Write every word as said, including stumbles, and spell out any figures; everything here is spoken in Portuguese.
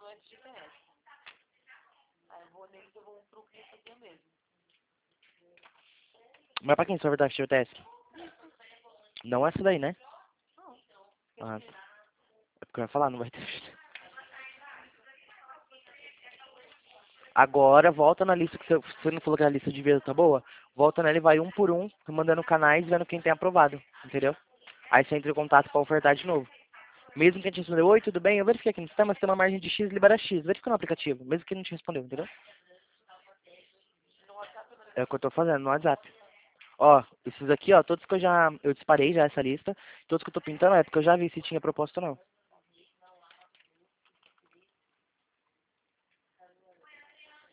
antes de ter essa. Aí eu vou neles, eu vou pro que eu tenho mesmo. Mas pra quem só verdade que o T S? Não essa daí, né? Não. Ah, tá. É porque eu ia falar, não vai ter. Agora, volta na lista que você, você não falou que a lista de vida tá boa? Volta nela e vai um por um, mandando canais, vendo quem tem aprovado, entendeu? Aí você entra em contato pra ofertar de novo. Mesmo que a gente respondeu, oi, tudo bem? Eu verifiquei aqui no sistema, você tem uma margem de X, libera X. Verifica no aplicativo, mesmo que ele não te respondeu, entendeu? É o que eu tô fazendo no WhatsApp. Ó, esses aqui, ó, todos que eu já, eu disparei já essa lista. Todos que eu tô pintando é porque eu já vi se tinha proposta ou não.